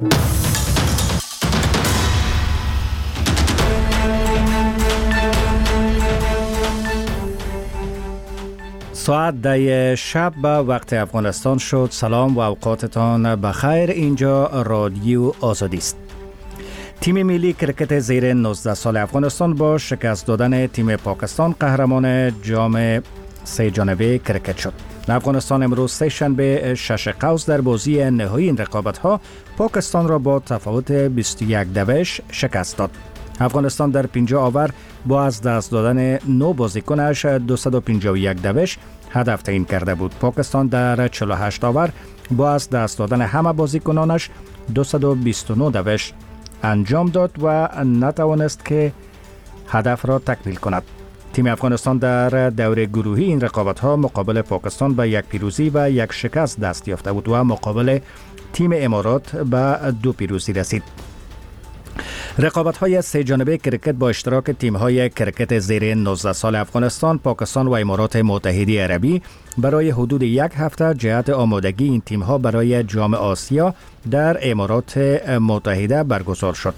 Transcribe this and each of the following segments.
ساعت 10 شب به وقت افغانستان شد. سلام و اوقاتتان بخیر. اینجا رادیو آزادی است. تیم ملی کرکت زیر 19 سال افغانستان با شکست دادن تیم پاکستان قهرمان جام سه جانبه کرکت شد. افغانستان امروز سه شنبه 6 قوس در بازی نهایی این رقابت‌ها پاکستان را با تفاوت 21 شکست داد. افغانستان در 50 آور با از دست دادن 9 بازیکنش 251 هدف تعیین کرده بود. پاکستان در 48 آور با از دست دادن همه بازیکنانش 229 انجام داد و نتوانست که هدف را تکمیل کند. تیم افغانستان در دور گروهی این رقابت‌ها مقابل پاکستان به 1 پیروزی و 1 شکست دست یافته بود و مقابل تیم امارات به 2 پیروزی رسید. رقابت‌های سه جانبه کرکت با اشتراک تیم‌های کرکت زیر 19 سال افغانستان، پاکستان و امارات متحده عربی برای حدود 1 هفته جهت آمادگی این تیم‌ها برای جام آسیا در امارات متحده برگزار شد.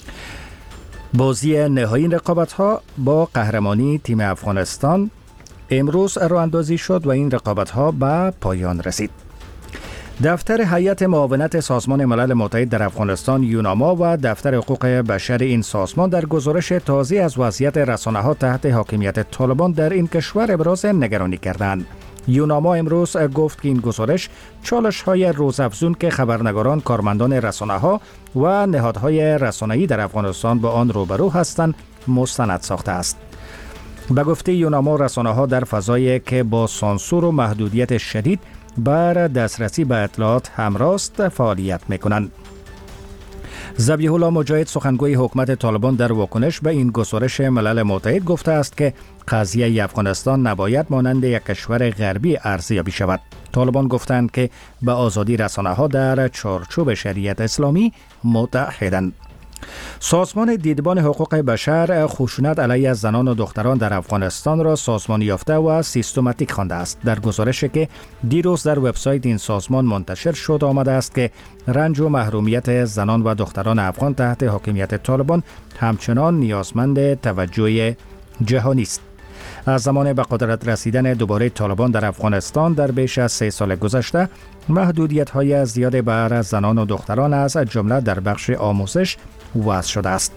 بازی نهایی این رقابت‌ها با قهرمانی تیم افغانستان امروز راه اندازی شد و این رقابت‌ها به پایان رسید. دفتر هیئت معاونت سازمان ملل متحد در افغانستان یوناما و دفتر حقوق بشر این سازمان در گزارش تازه از وضعیت رسانه‌ها تحت حاکمیت طالبان در این کشور ابراز نگرانی کردند. یوناما امروز گفت که این گزارش چالش‌های روزافزون که خبرنگاران، کارمندان رسانه‌ها و نهادهای رسانه‌ای در افغانستان با آن روبرو هستند مستند ساخته است. به گفته یوناما، رسانه‌ها در فضایی که با سانسور و محدودیت شدید بر دسترسی به اطلاعات همراست فعالیت میکنند. ذبیح الله مجاهد، سخنگوی حکومت طالبان، در واکنش به این گزارش ملل متحد گفته است که قضیه افغانستان نباید مانند یک کشور غربی ارزیابی شود. طالبان گفتند که به آزادی رسانه‌ها در چارچوب شریعت اسلامی متحدند. سازمان دیدبان حقوق بشر خشونت علیه زنان و دختران در افغانستان را سازمانی یافته و سیستماتیک خوانده است. در گزارشی که دیروز در وبسایت این سازمان منتشر شد آمده است که رنج و محرومیت زنان و دختران افغان تحت حاکمیت طالبان همچنان نیازمند توجه جهانی است. از زمان به قدرت رسیدن دوباره طالبان در افغانستان در بیش از 3 سال گذشته محدودیت‌های زیاد بر زنان و دختران از جمله در بخش آموزش وضع شده است.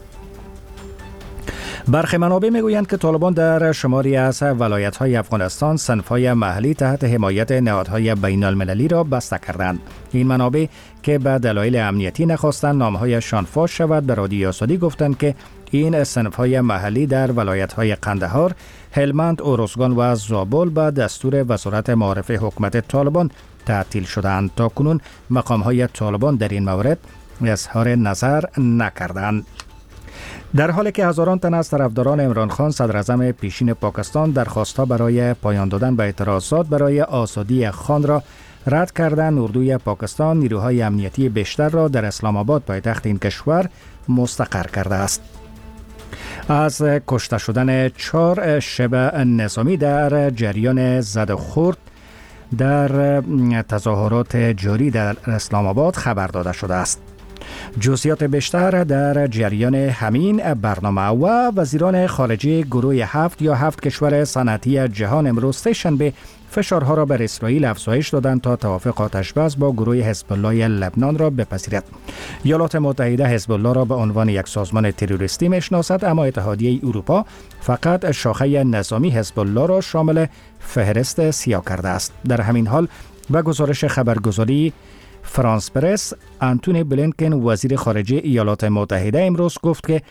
برخی منابع میگویند که طالبان در شماری از ولایت‌های افغانستان صنف‌های محلی تحت حمایت نهادهای بین‌المللی را بسته کردند. این منابع که به دلایل امنیتی نخواستند نام‌هایشان فاش شود به رادیو آزادی گفتند که این صنف‌های محلی در ولایت‌های قندهار، هلمند، اروزگان و زابل به دستور وزارت معارف حکومت طالبان تعطیل شدند. تاکنون مقام‌های طالبان در این مورد اظهار نظر نکردند. در حالی که هزاران تن از طرفداران عمران خان صدر اعظم پیشین پاکستان درخواست‌ها برای پایان دادن به اعتراضات برای آزادی خان را رد کردند، اردوی پاکستان نیروهای امنیتی بیشتر را در اسلام آباد پایتخت این کشور مستقر کرده است. از کشته شدن 4 شبه نظامی در جریان زد و خورد در تظاهرات جاری در اسلام آباد خبر داده شده است. جزئیات بیشتر در جریان همین برنامه و وزیران خارجه گروه 7 یا 7 کشور صنعتی جهان امروز سه شنبه فشارها را بر اسرائیل افزایش دادند تا توافق آتش‌بس با گروه حزب الله لبنان را بپذیرد. ایالات متحده حزب الله را به عنوان یک سازمان تروریستی میشناسد، اما اتحادیه اروپا فقط شاخه نظامی حزب الله را شامل فهرست سیاه کرده است. در همین حال به گزارش خبرگزاری فرانس پرس، آنتونی بلینکن وزیر خارجه ایالات متحده امروز گفت که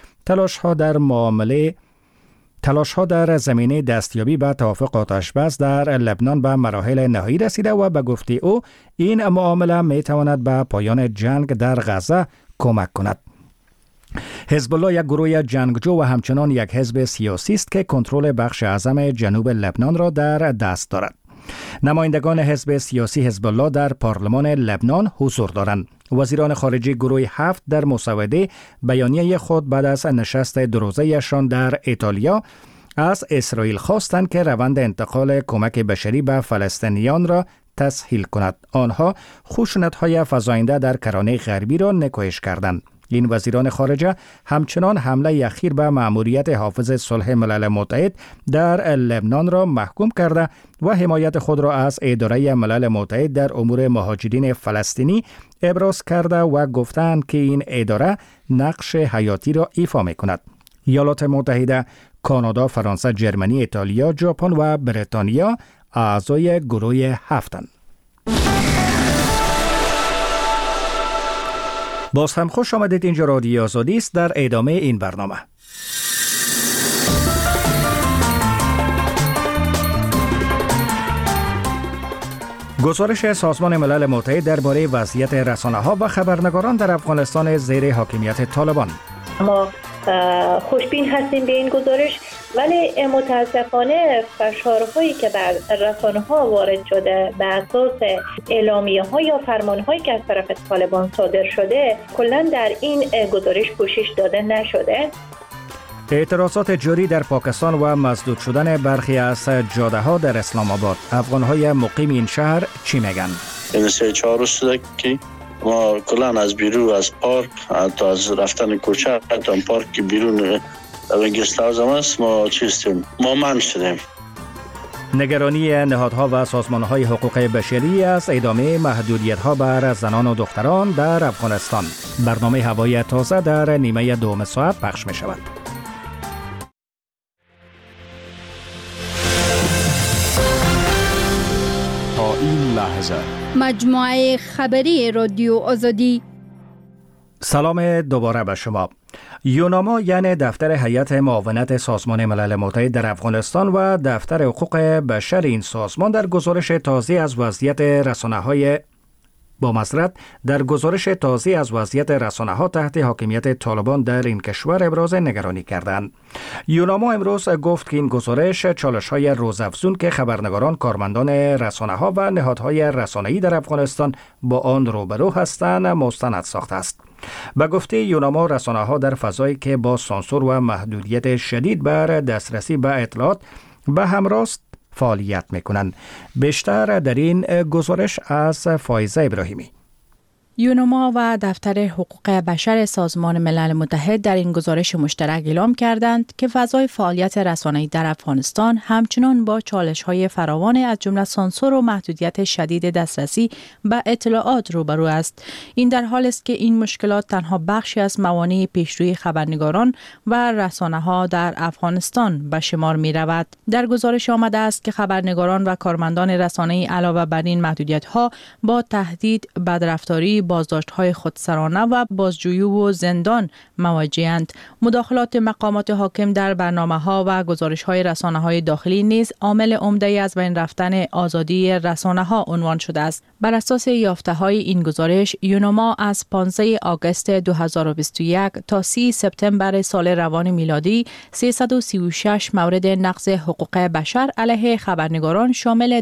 تلاش‌ها در زمینه دستیابی به توافق آتش‌بس در لبنان به مراحل نهایی رسیده و به گفته او این معامله می‌تواند به پایان جنگ در غزه کمک کند. حزب الله یک گروه جنگجو و همچنان یک حزب سیاسی است که کنترل بخش اعظم جنوب لبنان را در دست دارد. نمایندگان حزب سیاسی حزب الله در پارلمان لبنان حضور دارند. وزیران خارجه گروه 7 در مسوده بیانیه خود بعد از نشست دوروزه‌ایشان در ایتالیا از اسرائیل خواستند که روند انتقال کمک بشری به فلسطینیان را تسهیل کند. آنها خشونت‌های فزاینده در کرانه غربی را نکوهش کردند. این وزیران خارجه همچنان حمله اخیر به مأموریت حافظ صلح ملل متحد در لبنان را محکوم کرده و حمایت خود را از اداره ملل متحد در امور مهاجرین فلسطینی ابراز کرده و گفتند که این اداره نقش حیاتی را ایفا می‌کند. ایالات متحده، کانادا، فرانسه، جرمنی، ایتالیا، ژاپن و بریتانیا اعضای گروه 7 باز هم خوش آمدید. اینجا رادیو آزادی است. در ادامه این برنامه گزارش سازمان ملل متحد درباره وضعیت رسانه‌ها و خبرنگاران در افغانستان زیر حاکمیت طالبان. ما خوشبین هستیم به این گزارش، ولی متاسفانه فشارهایی که بر رسانه‌ها وارد شده به اساس اعلامیه‌ها یا فرمان‌هایی که از طرف طالبان صادر شده کلاً در این گزارش پوشش داده نشده. اعتراضات جاری در پاکستان و مسدود شدن برخی از جاده‌ها در اسلام آباد. افغان‌های مقیم این شهر چی میگن؟ این 3-4 روز شده که ما کلاً از بیرون از پارک، حتی از رفتن کوچه، حتی پارک که بیرون گست هاوس هم است، ما منع شدیم. نگرانی نهادها و سازمان‌های حقوق بشری از ادامه محدودیت‌ها بر زنان و دختران در افغانستان. برنامه هوای تازه در نیمه دوم ساعت پخش می‌شود. تا این لحظه مجموعه خبری رادیو آزادی. سلام دوباره به شما. یوناما یعنی دفتر هیئت معاونت سازمان ملل متحد در افغانستان و دفتر حقوق بشر این سازمان در گزارش تازه از وضعیت رسانه‌ها تحت حاکمیت طالبان در این کشور ابراز نگرانی کردند. یوناما امروز گفت که این گزارش چالش‌های روزافزون که خبرنگاران، کارمندان رسانه‌ها و نهادهای رسانه‌ای در افغانستان با آن روبرو هستند مستند ساخته است. به گفته یوناما، رسانه‌ها در فضایی که با سانسور و محدودیت شدید بر دسترسی به اطلاعات به همراه فعالیت میکنند. بیشتر در این گزارش از فایزه ابراهیمی. یوناما و دفتر حقوق بشر سازمان ملل متحد در این گزارش مشترک اعلام کردند که فضای فعالیت رسانه‌ای در افغانستان همچنان با چالش‌های فراوان از جمله سانسور و محدودیت شدید دسترسی به اطلاعات روبرو است. این در حالی است که این مشکلات تنها بخشی از موانع پیشروی خبرنگاران و رسانه‌ها در افغانستان به شمار می‌رود. در گزارش آمده است که خبرنگاران و کارمندان رسانه‌ای علاوه بر این محدودیت‌ها با تهدید، بدرفتاری، بازداشت‌های خودسرانه و بازجویی و زندان مواجه‌اند. مداخلات مقامات حاکم در برنامه‌ها و گزارش‌های رسانه‌های داخلی نیز عامل عمده‌ای از بین رفتن آزادی رسانه‌ها عنوان شده است. بر اساس یافته‌های این گزارش، یوناما از 15 آگوست 2021 تا 30 سپتامبر سال روان میلادی 336 مورد نقض حقوق بشر علیه خبرنگاران شامل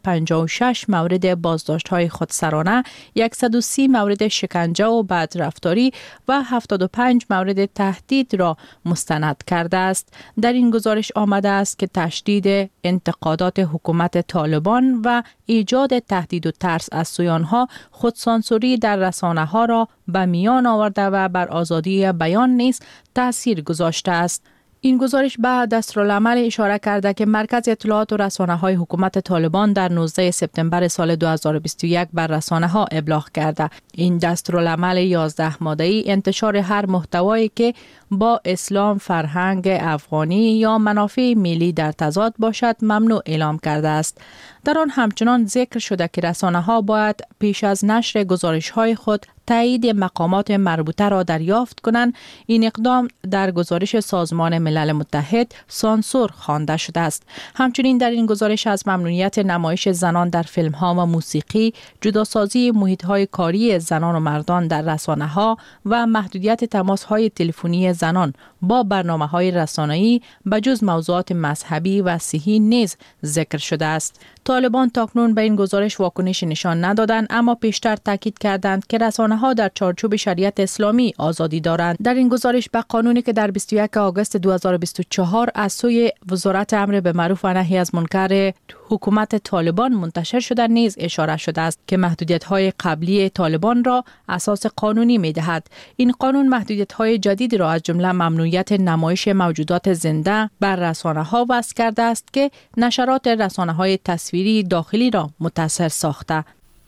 256 مورد بازداشت‌های خودسرانه، 130 مورد شکنجه و بدرفتاری و 75 مورد تهدید را مستند کرده است. در این گزارش آمده است که تشدید انتقادات حکومت طالبان و ایجاد تهدید و ترس از سوی آنها خودسانسوری در رسانه‌ها را به میان آورده و بر آزادی بیان نیز تأثیر گذاشته است. این گزارش به دستورالعمل اشاره کرده که مرکز اطلاعات و رسانه‌های حکومت طالبان در 19 سپتامبر سال 2021 بر رسانه‌ها ابلاغ کرده. این دستورالعمل 11 ماده‌ای انتشار هر محتوایی که با اسلام، فرهنگ افغانی یا منافع ملی در تضاد باشد ممنوع اعلام کرده است. در آن همچنان ذکر شده که رسانه‌ها باید پیش از نشر گزارش‌های خود تایید مقامات مربوطه را دریافت کنند. این اقدام در گزارش سازمان ملل متحد سانسور خوانده شده است. همچنین در این گزارش از ممنوعیت نمایش زنان در فیلم‌ها و موسیقی، جداسازی محیط‌های کاری زنان و مردان در رسانه‌ها و محدودیت تماس‌های تلفنی زنان با برنامه‌های رسانه‌ای بجز موضوعات مذهبی و صحی نیز ذکر شده است. طالبان تاکنون به این گزارش واکنش نشان ندادند، اما پیشتر تاکید کردند که رسانه‌ها در چارچوب شریعت اسلامی آزادی دارند. در این گزارش به قانونی که در 21 آگوست 2024 از سوی وزارت امر به معروف و نهی از منکر حکومت طالبان منتشر شده نیز اشاره شده است که محدودیت‌های قبلی طالبان را اساس قانونی می‌دهد. این قانون محدودیت‌های جدیدی را از جمله ممنوعیت نمایش موجودات زنده بر رسانه‌ها وضع کرده است که نشرات رسانه‌های تصویری داخلی را متأثر ساخته.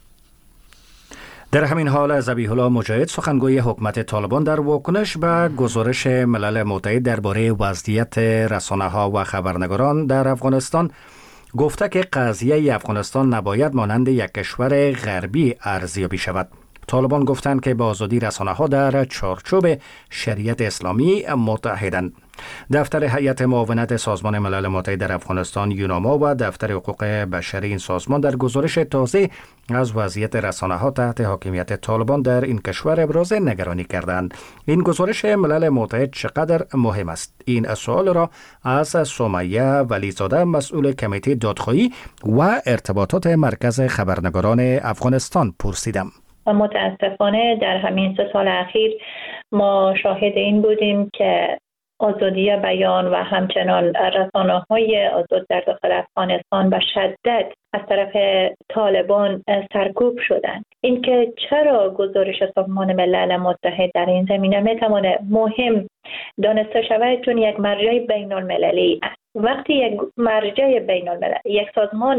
در همین حال ذبیح الله مجاهد سخنگوی حکومت طالبان در واکنش به گزارش ملل متحد درباره وضعیت رسانه‌ها و خبرنگاران در افغانستان گفته که قضیه افغانستان نباید مانند یک کشور غربی ارزیابی شود. طالبان گفتند که با آزادی رسانه‌ها در چارچوب شریعت اسلامی متحدند. دفتر هیئت معاونت سازمان ملل متحد در افغانستان یوناما و دفتر حقوق بشری این سازمان در گزارش تازه از وضعیت رسانه‌ها تحت حاکمیت طالبان در این کشور ابراز نگرانی کردند. این گزارش ملل متحد چقدر مهم است؟ این سوال را از سمیه ولیزاده مسئول کمیته دادخواهی و ارتباطات مرکز خبرنگاران افغانستان پرسیدم. متاسفانه در همین 3 سال اخیر ما شاهد این بودیم که آزادی بیان و همچنان رسانه‌های آزاد در داخل افغانستان به شدت از طرف طالبان سرکوب شدند. اینکه چرا گزارش سازمان ملل متحد در این زمینه میتواند مهم دانسته شود، چون یک مرجع بین‌المللی است. وقتی یک مرجع بین‌المللی، یک سازمان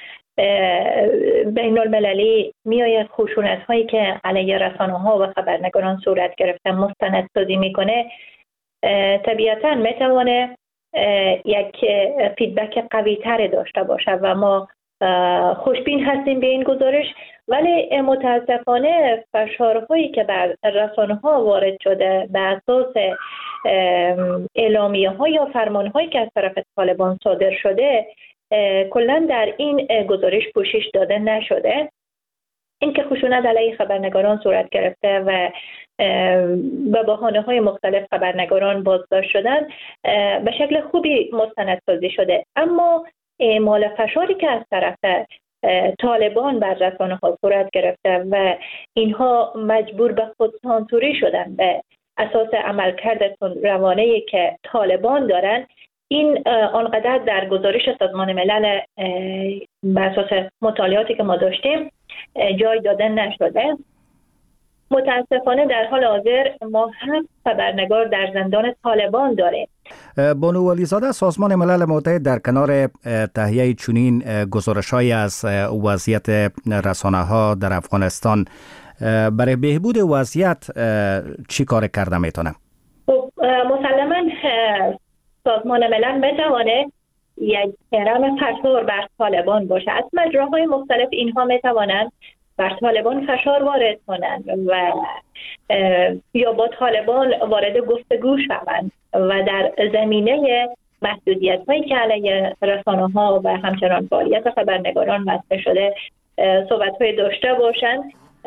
بین المللی میآید خشونت هایی که علیه رسانه ها و خبرنگاران صورت گرفته مستندسازی میکنه، طبیعتا میتوانه یک فیدبک قوی تر داشته باشه و ما خوشبین هستیم به این گزارش. ولی متاسفانه فشارهایی که بر رسانه ها وارد شده به اساس اعلامیه ها یا فرمان هایی که از طرف طالبان صادر شده کلا در این گزارش پوشش داده نشده. اینکه خشونت علیه خبرنگاران صورت گرفته و به بهانه‌های مختلف خبرنگاران بازداشت شدن به شکل خوبی مستندسازی شده، اما اعمال فشاری که از طرف طالبان بر رسانه‌ها صورت گرفته و اینها مجبور به خودسانسوری شدن به اساس عملکرد روانه‌ای که طالبان دارن، این آنقدر در گزارش سازمان ملل بر اساس مطالعاتی که ما داشتیم جای داده نشده. متاسفانه در حال حاضر ما هم خبرنگار در زندان طالبان داریم. بانو ولیزاده، سازمان ملل متحد در کنار تهیه چنین گزارش‌هایی از وضعیت رسانه‌ها در افغانستان برای بهبود وضعیت چی کار کرده میتونه؟ خب مسلماً سازمان ملل میتوانه یک هرم فشار بر طالبان باشه. از مجراهای مختلف اینها میتوانند بر طالبان فشار وارد کنند و یا با طالبان وارد گفتگو شوند و در زمینه محدودیت هایی که علیه رسانه ها و همچنان فعالیت خبرنگاران وضع شده صحبت های داشته باشند.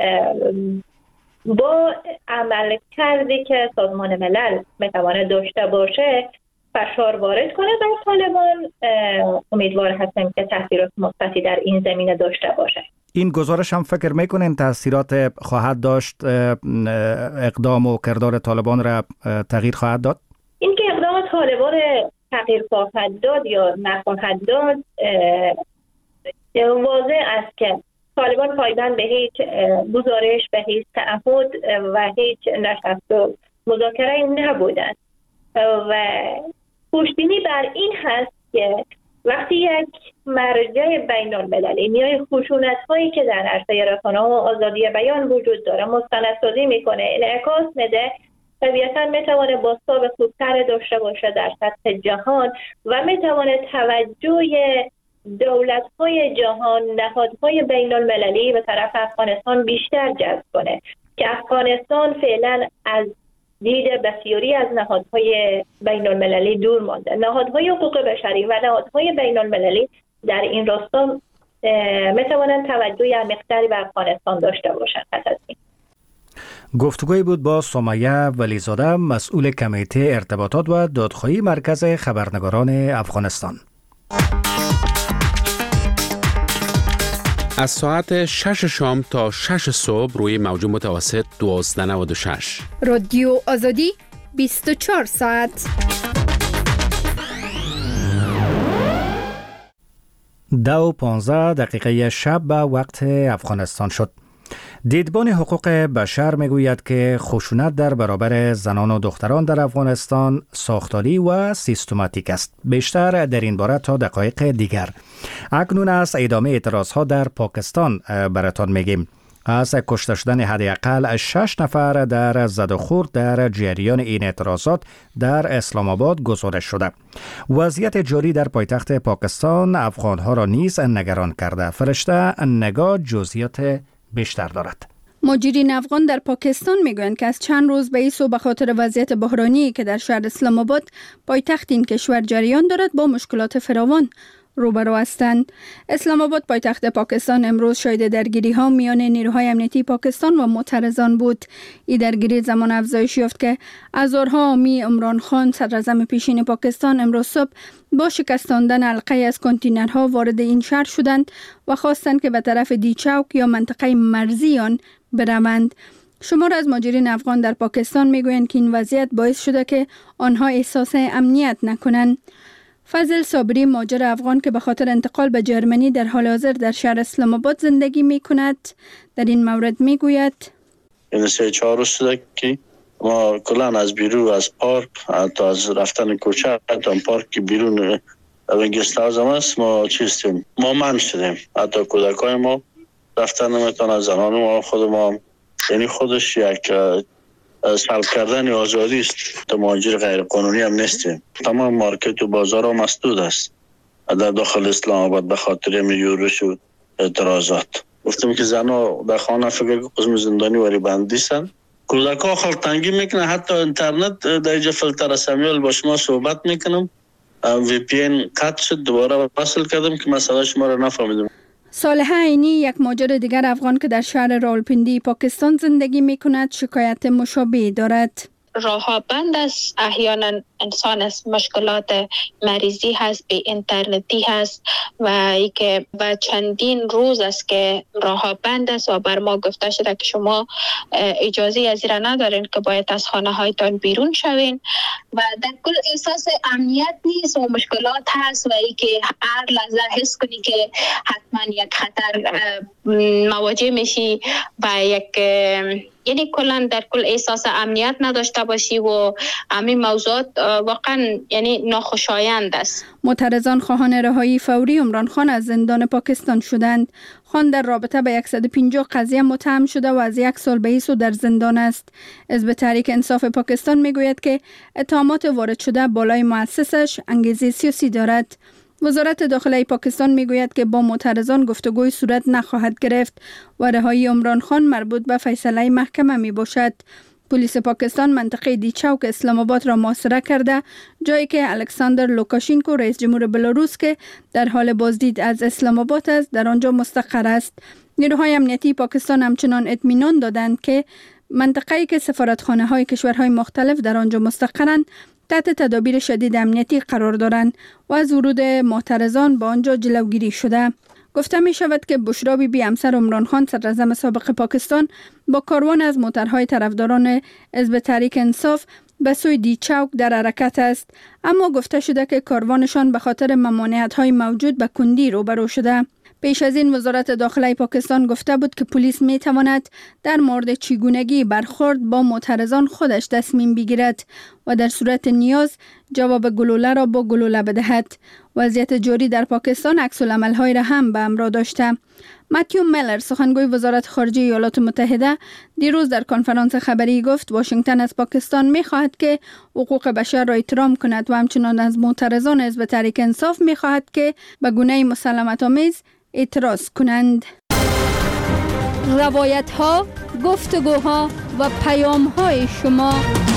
با عمل کردی که سازمان ملل میتواند داشته باشه فشار وارد کنه بر طالبان، امیدوار هستم که تاثیرات مثبتی در این زمینه داشته باشه. این گزارش هم فکر میکنین تاثیرات خواهد داشت؟ اقدام و کردار طالبان را تغییر خواهد داد؟ این که اقدام طالبان تغییر خواهد داد یا نخواهد داد واضح است که طالبان پایبند به هیچ گزارش، به هیچ تعهد و هیچ نشست و مذاکره نبودند و خوشبینی بر این هست که وقتی یک مرجع بین المللی میای خشونت هایی که در عرصه رسانه و آزادی بیان وجود داره مستندسازی میکنه، انعکاس میده، طبیعتا میتونه بازتاب خوبتر داشته باشه در سطح جهان و میتونه توجه دولت های جهان، نهادهای بین المللی به طرف افغانستان بیشتر جذب کنه که افغانستان فعلا از دید بسیاری از نهادهای بین المللی دور مانده. نهادهای حقوق بشری و نهادهای بین المللی در این راستا میتوانند توجه عمیق‌تری به افغانستان داشته باشند. گفتگوی بود با سمیه ولیزاده، مسئول کمیته ارتباطات و دادخواهی مرکز خبرنگاران افغانستان. از ساعت 6 شام تا 6 صبح روی موج متوسط 1296 رادیو آزادی 24 ساعت. 2:15 شب به وقت افغانستان شد. دیدبان حقوق بشر میگوید که خشونت در برابر زنان و دختران در افغانستان ساختاری و سیستماتیک است. بیشتر در این باره تا دقایق دیگر. اکنون از ادامه اعتراضها در پاکستان براتان میگیم. از کشته شدن حداقل 6 نفر در زد و خورد در جریان این اعتراضات در اسلام آباد گزارش شده. وضعیت جاری در پایتخت پاکستان افغانها را نیز نگران کرده. فرشته نگاه جزئیات بیشتر دارد. مهاجرین افغان در پاکستان میگویند که از چند روز به این سو به خاطر وضعیت بحرانی که در شهر اسلام آباد پایتخت این کشور جریان دارد با مشکلات فراوان روبرو هستند. اسلام آباد پایتخت پاکستان امروز شاهد درگیری ها میان نیروهای امنیتی پاکستان و معترضان بود. این درگیری زمان افزایش یافت که هزارها حامی عمران خان صدراعظم پیشین پاکستان امروز صبح با شکستاندن حلقه از کنتینرها وارد این شهر شدند و خواستند که به طرف دی چوک یا منطقه مرزی آن بروند. شمار از مهاجرین افغان در پاکستان میگویند که این وضعیت باعث شده که آنها احساس امنیت نکنند. فضل صابری مهاجر افغان که به خاطر انتقال به جرمنی در حال حاضر در شهر اسلام آباد زندگی می کند در این مورد می گوید این 3-4 روز شده که ما کلان از بیرون از پارک تا از رفتن کوچه تا پارک بیرون گست هاوس هم است ما چیستیم ما من شدیم. حتی کودکای ما رفتن نمیتونن، زنان ما خود ما، یعنی خودش یک سلب کردن آزادی است. مهاجر غیر قانونی هم نیستیم. تمام مارکت و بازار هم مسدود است در داخل اسلام آباد به خاطر یورش و اعتراضات. گفتم که زنها در خانه فکر قسم زندانی وری بندی هستند. کودکا خلق تنگی میکنه. حتی اینترنت در اینجا فیلتر سمیال با شما صحبت میکنم وی پی این قطع شد، دوباره وصل کردم که مسئله شما را نفهمیدم. صالحه عینی یک مهاجر دیگر افغان که در شهر راولپنڈی پاکستان زندگی می کند شکایت مشابه دارد. راه‌ها بند است، احیانا انسان از مشکلات مریضی هست، به اینترنتی هست و ای که با چندین روز است که راه‌ها بند است و بر ما گفته شده که شما اجازه از را ندارین که باید از خانه هایتان بیرون شوین و در کل احساس امنیت نیست و مشکلات هست و ای که هر لحظه حس کنی که حتما یک خطر مواجه میشی و یک یعنی کلا در کل احساس امنیت نداشته باشی و همین موضوعات واقعا یعنی ناخوشایند است. معترضان خواهان رهایی فوری عمران خان از زندان پاکستان شدند. خان در رابطه به 150 قضیه متهم شده و از 1 سال به این سو در زندان است. حزب تحریک انصاف پاکستان میگوید که اتهامات وارد شده بالای مؤسسش انگیزه سیاسی دارد. وزارت داخلی پاکستان میگوید که با معترضان گفتگوی صورت نخواهد گرفت و رهایی عمران خان مربوط به فیصله محکمه می باشد. پلیس پاکستان منطقه دی چوک اسلام آباد را محاصره کرده، جایی که الکساندر لوکاشینکو رئیس جمهور بلاروس که در حال بازدید از اسلام آباد است در آنجا مستقر است. نیروهای امنیتی پاکستان همچنان اطمینان دادند که منطقه‌ای که سفارتخانه های کشورهای مختلف در آنجا مستقرند تحت تدابیر شدید امنیتی قرار دارند و از ورود معترضان به آنجا جلوگیری شده. گفته می شود که بشرا بیبی همسر عمران خان صدراعظم سابق پاکستان با کاروان از موترهای طرفداران حزب تحریک انصاف به سوی دی چوک در حرکت است، اما گفته شده که کاروانشان به خاطر ممانعت‌های موجود به کندی روبرو شده. پیش از این وزارت داخلی پاکستان گفته بود که پلیس می تواند در مورد چگونگی برخورد با معترضان خودش تصمیم بگیرد و در صورت نیاز جواب گلوله را با گلوله بدهد. وضعیت جاری در پاکستان عکس‌العمل‌های را هم به همراه داشته. متیو میلر سخنگوی وزارت خارجه ایالات متحده دیروز در کنفرانس خبری گفت واشنگتن از پاکستان می خواهد که حقوق بشر را احترام کند و همچنان از معترضان حزب تحریک انصاف می خواهد که به گونه مسالمت‌آمیز اعتراض کنند. روایت ها، گفتگوها و پیام های شما.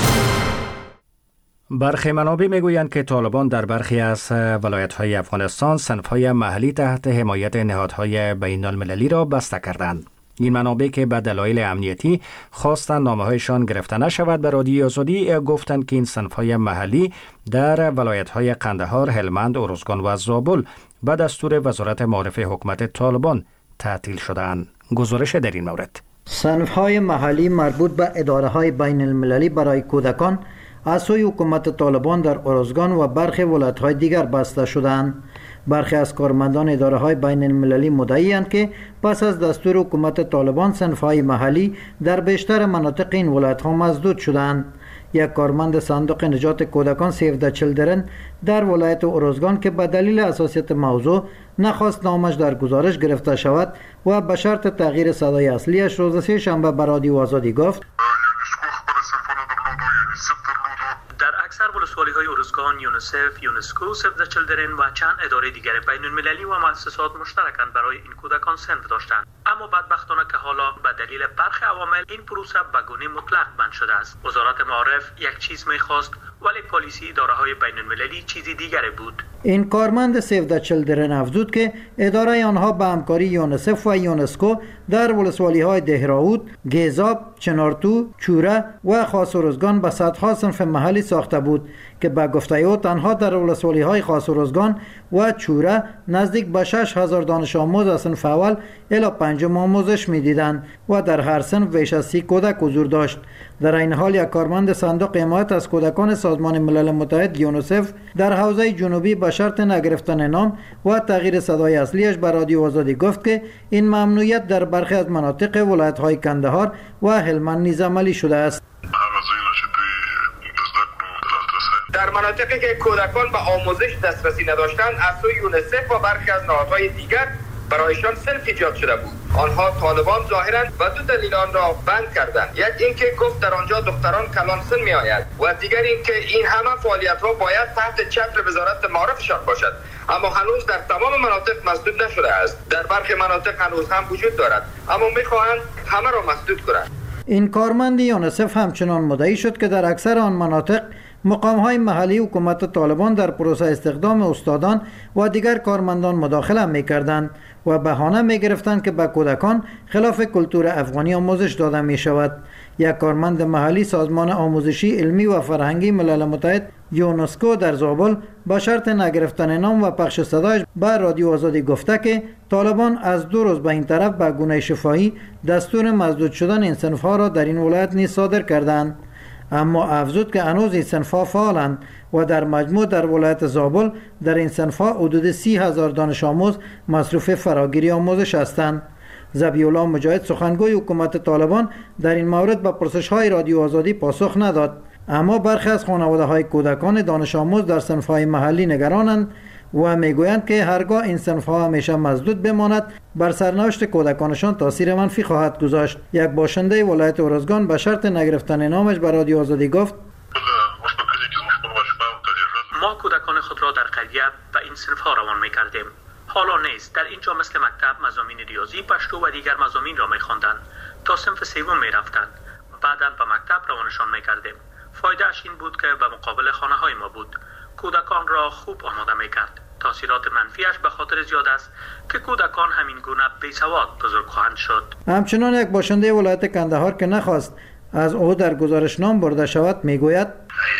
برخی منابع میگویند که طالبان در برخی از ولایت‌های افغانستان صنف‌های محلی تحت حمایت نهادهای بین‌المللی را بسته کردند. این منابع که به دلایل امنیتی خواستند نامه‌هایشان گرفته نشود به رادیوی آزادی گفتند که این صنف‌های محلی در ولایت‌های قندهار، هلمند، ارزگان و زابل به دستور وزارت معارف حکومت طالبان تعطیل شده‌اند. گزارش در این مورد. صنف‌های محلی مربوط به اداره‌های بین‌المللی برای کودکان از سوی حکومت طالبان در ارزگان و برخی ولایت‌های دیگر بسته شدند. برخی از کارمندان اداره‌های بین المللی مدعی‌اند که پس از دستور حکومت طالبان صنف‌های محلی در بیشتر مناطق این ولایت‌ها مسدود شدند. یک کارمند صندوق نجات کودکان سیو د چیلدرن در ولایت اروزگان که به دلیل حساسیت موضوع نخواست نامش در گزارش گرفته شود و به شرط تغییر صدای اصلیش روز سه شنبه به رادیو آزادی گفت اکثر ولسوالی‌های اروزگان، یونسکو، سیو د چیلدرن و چند اداره دیگر بین المللی و مؤسسات مشترکاً برای این کودکان صنف داشتند. اما بدبختانه که حالا به دلیل برخی عوامل این پروسه به گونه مطلق بند شده است. وزارت معارف یک چیز می‌خواست ولی پالیسی اداره‌های بین المللی چیزی دیگری بود. این کارمند سیو د چیلدرن افزود که اداره آنها به همکاری یونسف و یونسکو در ولسوالی‌های دهراود، گیزاب، چنارتو، چوره و خاص اروزگان به صدها صنف محلی ساخته بود که به گفته او تنها در ولسوالی‌های خاص اروزگان و چوره نزدیک به 6000 دانش آموز از صنف اول الی پنجم آموزش می‌دیدند و در هر صنف بیش از 30 کودک حضور داشت. در این حال یک کارمند صندوق حمایت از کودکان سازمان ملل متحد یونسف در حوزه جنوبی به شرط نگرفتن نام و تغییر صدای اصلیش به رادیو آزادی گفت که این ممنوعیت در برخی از مناطق ولایت‌های کندهار و هلمند نیز عملی شده است. در مناطقی که کودکان به آموزش دسترسی نداشتند از سوی یونسف و برخی از نهادهای دیگر برایشان صنف ایجاد شده بود. آنها طالبان ظاهرا و دو دلیل آن را بند کردند. یک اینکه گفت در آنجا دختران کلان سن می آید و دیگر اینکه این همه فعالیت ها باید تحت چتر وزارت معارفشان باشد، اما هنوز در تمام مناطق مسدود نشده است. در برخی مناطق هنوز هم وجود دارد اما میخواهند همه را مسدود کنند. این کارمند یونسف همچنان مدعی شد که در اکثر آن مناطق مقام‌های محلی حکومت طالبان در پروسه استخدام استادان و دیگر کارمندان مداخله می‌کردند و بهانه می‌گرفتند که به کودکان خلاف کلتور افغانی آموزش داده می‌شود. یک کارمند محلی سازمان آموزشی علمی و فرهنگی ملل متحد یونسکو در زابل با شرط نگرفتن نام و پخش صدایش به رادیو آزادی گفته که طالبان از 2 روز به این طرف به گونه شفاهی دستور مسدود شدن این صنف‌ها را در این ولایت نیز صادر کردند. اما افزود که هنوز این صنف‌ها فعالند و در مجموع در ولایت زابل در این صنف‌ها حدود 30,000 دانش آموز مصروف فراگیری آموزش هستند. ذبیح‌الله مجاهد سخنگوی حکومت طالبان در این مورد به پرسش‌های رادیو آزادی پاسخ نداد، اما برخی از خانواده‌های کودکان دانش آموز در صنف‌های محلی نگرانند و میگویند که هرگاه این صنف‌ها همیشه مسدود بماند بر سرنوشت کودکانشان تاثیر منفی خواهد گذاشت. یک باشنده ولایت اروزگان به شرط نگرفتن نامش بر رادیو آزادی گفت ما کودکان خود را در قریه به این صنف‌ها روان می‌کردیم. حالا نیست. در اینجا مثل مکتب مضامین ریاضی، پشتو و دیگر مضامین را می‌خواندند تا صنف سوم می‌رفتند و بعداً به مکتب روانشان می‌کردیم. فایده‌اش این بود که به مقابل خانه‌های ما بود. کودکان را خوب آماده می‌کرد. تاثیرات منفیش به خاطر زیاد است که کودکان همین گونه بی‌سواد بزرگ خواهند شد. همچنان یک باشنده ولایت کندهار که نخواست از او در گزارش نام برده شود میگوید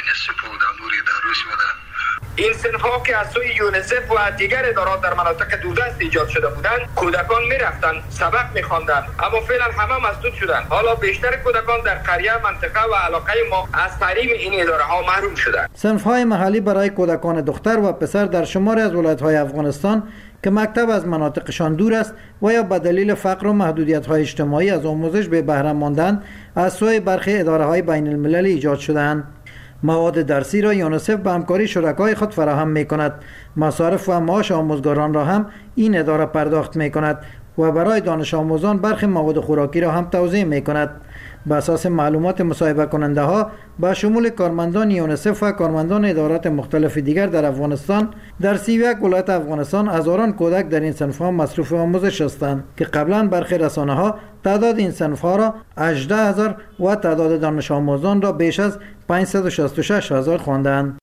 این صنف‌ها که از سوی یونسف و دیگر ادارات در مناطق دوردست ایجاد شده بودند، کودکان می‌رفتند، سبق می‌خواندند، اما فعلا همه مسدود شدند. حالا بیشتر کودکان در قریه، منطقه و علاقه ما از تعلیم این اداره‌ها محروم شدند. صنف‌های محلی برای کودکان دختر و پسر در شماری از ولایت‌های افغانستان که مکتب از مناطقشان دور است و یا به دلیل فقر و محدودیت‌های اجتماعی از آموزش به بهره ماندند، از سوی برخی اداره‌های بین المللی ایجاد شده‌اند. مواد درسی را یونسف به همکاری شرکای خود فراهم می کند. مصارف و معاش آموزگاران را هم این اداره پرداخت می کند و برای دانش آموزان برخی مواد خوراکی را هم توزیع می کند. به اساس معلومات مصاحبه کننده ها با شمول کارمندان یونسف و کارمندان ادارات مختلف دیگر در افغانستان، در 31 ولایت افغانستان هزاران کودک در این صنف‌ها مصروف آموزش هستند که قبلا برخی رسانه‌ها تعداد این صنف‌ها را 18,000 و تعداد دانش آموزان را بیش از 566,000 خواندند.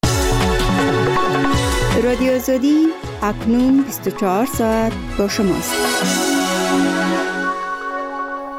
رادیو آزادی اکنون 24 ساعت با شماست.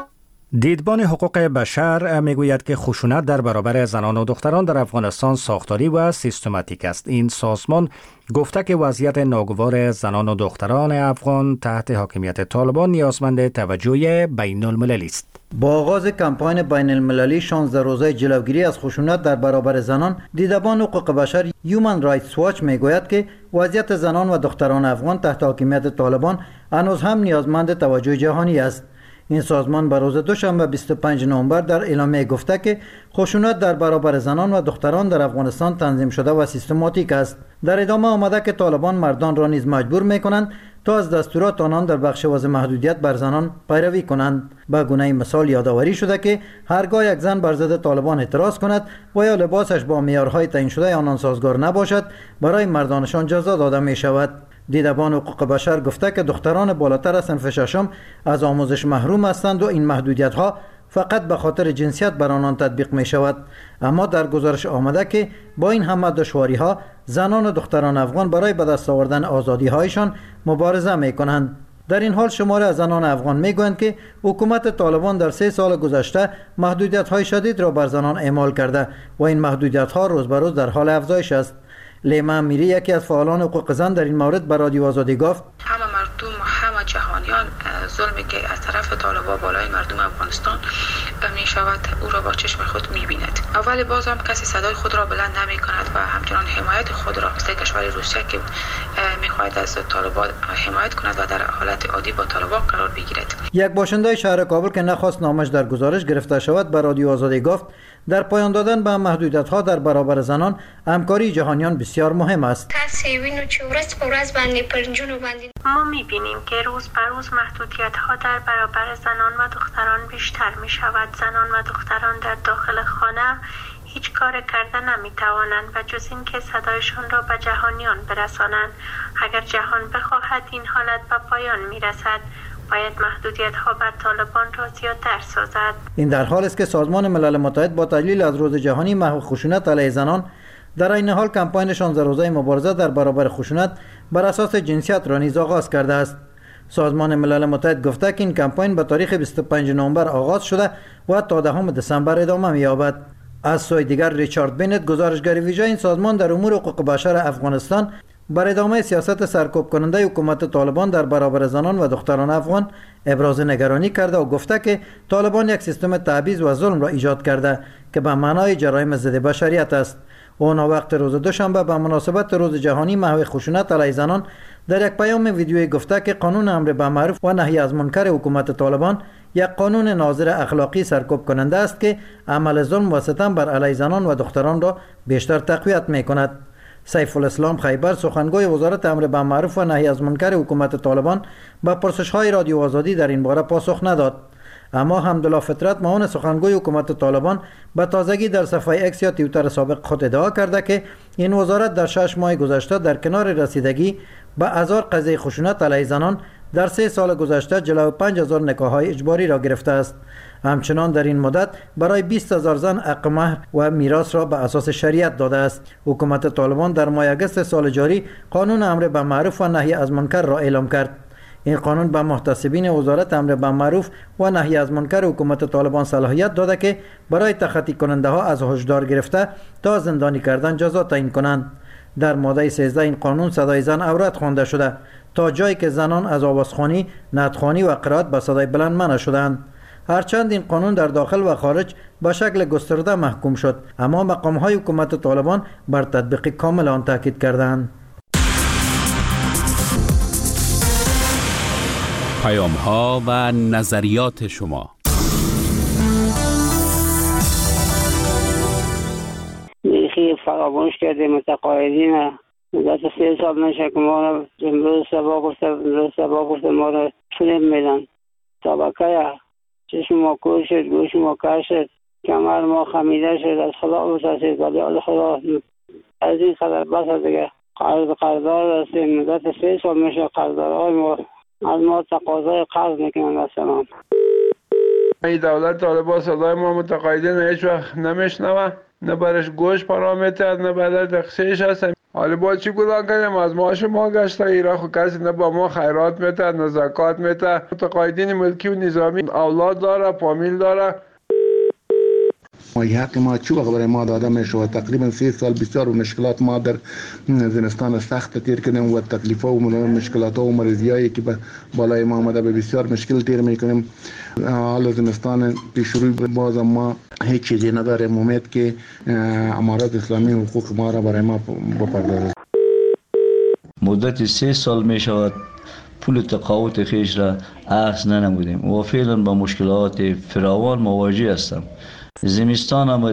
دیدبان حقوق بشر میگوید که خشونت در برابر زنان و دختران در افغانستان ساختاری و سیستماتیک است. این سازمان گفته که وضعیت ناگوار زنان و دختران افغان تحت حاکمیت طالبان نیازمند توجه بین المللی است. با آغاز کمپاین بین المللی 16 روزه جلوگیری از خشونت در برابر زنان، دیدبان حقوق بشر هیومن رایتس واچ میگوید که وضعیت زنان و دختران افغان تحت حاکمیت طالبان هنوز هم نیازمند توجه جهانی است. این سازمان به روز دوشنبه 25 نوامبر در اعلامیه گفته که خشونت در برابر زنان و دختران در افغانستان تنظیم شده و سیستماتیک است. در ادامه آمده که طالبان مردان را نیز مجبور میکنند تا از دستورات آنان در بخش وضع محدودیت بر زنان پیروی کنند. به گونه مثال یادآوری شده که هرگاه یک زن بر ضد طالبان اعتراض کند و یا لباسش با معیارهای تعیین شده آنان سازگار نباشد، برای مردانشان جزا داده می شود. دیدبان حقوق بشر گفته که دختران بالاتر از صنف ششم از آموزش محروم هستند و این محدودیت ها فقط به خاطر جنسیت بر آنان تطبیق می شود. اما در گزارش آمده که با این همه دشواری ها زنان و دختران افغان برای به دست آوردن آزادی هایشان مبارزه می کنند. در این حال شماره از زنان افغان می گویند که حکومت طالبان در 3 سال گذشته محدودیت های شدید را بر زنان اعمال کرده و این محدودیت ها روز به روز در حال افزایش است. لیما میری یکی از فعالان حقوق زن در این مورد به رادیو آزادی گفت همه مردم و همه جهانیان ظلمی که از طرف طالبان بالای مردم افغانستان می شود او را با چشم خود می بیند. اول باز هم کسی صدای خود را بلند نمی کند و همچنان حمایت خود را مثل کشور روسیه که می خواهد از طالبان حمایت کند و در حالت عادی با طالبان قرار بگیرد. یک باشنده شهر کابل که نخواست نامش در گزارش گرفته شود به رادیو آزادی گفت در پایان دادن به محدودیت ها در برابر زنان همکاری جهانیان بسیار مهم است. ما می‌بینیم که روز به روز محدودیت ها در برابر زنان و دختران بیشتر می شود. زنان و دختران در داخل خانه هیچ کار کرده نمی توانند و جز این که صدایشان را به جهانیان برسانند. اگر جهان بخواهد این حالت به پایان می رسد، باید محدودیت ها بر طالبان را زیادتر سازد. این در حال است که سازمان ملل متحد با تجلیل از روز جهانی محو خشونت علیه زنان در این حال کمپاین 16 روزه مبارزه در برابر خشونت بر اساس جنسیت را نیز آغاز کرده است. سازمان ملل متحد گفته که این کمپاین به تاریخ 25 نوامبر آغاز شده و تا 10 دسامبر ادامه می‌یابد. از سوی دیگر ریچارد بنت گزارشگر ویژه این سازمان در امور حقوق بشر افغانستان بر ادامه سیاست سرکوب کننده حکومت طالبان در برابر زنان و دختران افغان ابراز نگرانی کرده و گفته که طالبان یک سیستم تبعیض و ظلم را ایجاد کرده که به معنای جرایم ضد بشریت است. اونا وقت روز دوشنبه به مناسبت روز جهانی محو خشونت علیه زنان در یک پیام ویدیویی گفته که قانون امر بالمعروف و نهی از منکر حکومت طالبان یک قانون ناظر اخلاقی سرکوب کننده است که عمل ظلم و ستم بر علیه زنان و دختران را بیشتر تقویت می کند. سیف الاسلام خیبر سخنگوی وزارت امر بالمعروف و نهی از منکر حکومت طالبان به پرسش‌های رادیو آزادی در این باره پاسخ نداد. اما حمدالله فطرت معاون سخنگوی حکومت طالبان به تازگی در صفحه اکس یا توییتر سابق خود ادعا کرده که این وزارت در 6 ماه گذشته در کنار رسیدگی به هزار قضیه خشونت علیه زنان در 3 سال گذشته جلوی 5000 نکاح‌های اجباری را گرفته است. همچنان در این مدت برای 20000 زن حق مهر و میراث را به اساس شریعت داده است. حکومت طالبان در ماه اگست سال جاری قانون امر بالمعروف و نهی از منکر را اعلام کرد. این قانون به محتسبین وزارت امر بالمعروف و نهی از منکر حکومت طالبان صلاحیت داده که برای تخطی کننده ها از هشدار گرفته تا زندانی کردن جزا تعیین کنند. در ماده 13 این قانون صدای زن عورت خوانده شده تا جایی که زنان از آوازخوانی، نعتخوانی و قرائت به صدای بلند منع شدند. هرچند این قانون در داخل و خارج به شکل گسترده محکوم شد، اما مقام‌های حکومت طالبان بر تطبیق کامل آن تاکید کردند. پیام‌ها و نظریات شما. میخی فراموش کرده متقاعدین مدت 3 سال نشه که ما رو امروز سبا گفته ما رو فیلم میدن. طبقه چشم ما کور شد، گوش ما کر شد، کمر ما خمیده شد، از خدا بسازید ولی از خدا از این خبر بس دیگه قرضدار هستیم. مدت 3 سال میشه قرضدارهای ما از ما تقاضای قرض میکنن. مثلا این دولت طالبان صدای ما متقاعدین هیچ وقت نمیشنوه، نه برش گوش پارامتر نه برش دقیقش هست. حالا با چی گذار کنیم؟ از معاش ما گشته ایران خو کسی نه با ما خیرات میته نه زکات میته. متقاعدین ملکی و نظامی اولاد داره، فامیل داره. حق ما چی وقت برای ما داده میشه؟ تقریبا 3 سال بسیار مشکلات ما در زمستان سخت تیر کردیم و تکلیف و مشکلات و مریضیایی که بالای ما آمده به بسیار مشکل تیر میکنیم. حال زمستان پیش روی باز ما هیچ چیزی نداریم. امید که امارات اسلامی حقوق ما را برای ما بپردازد. مدت 3 سال می شود پول تقاوت خیش را اخذ ننمودیم و فعلا با مشکلات فراوان مواجه هستم. زمستان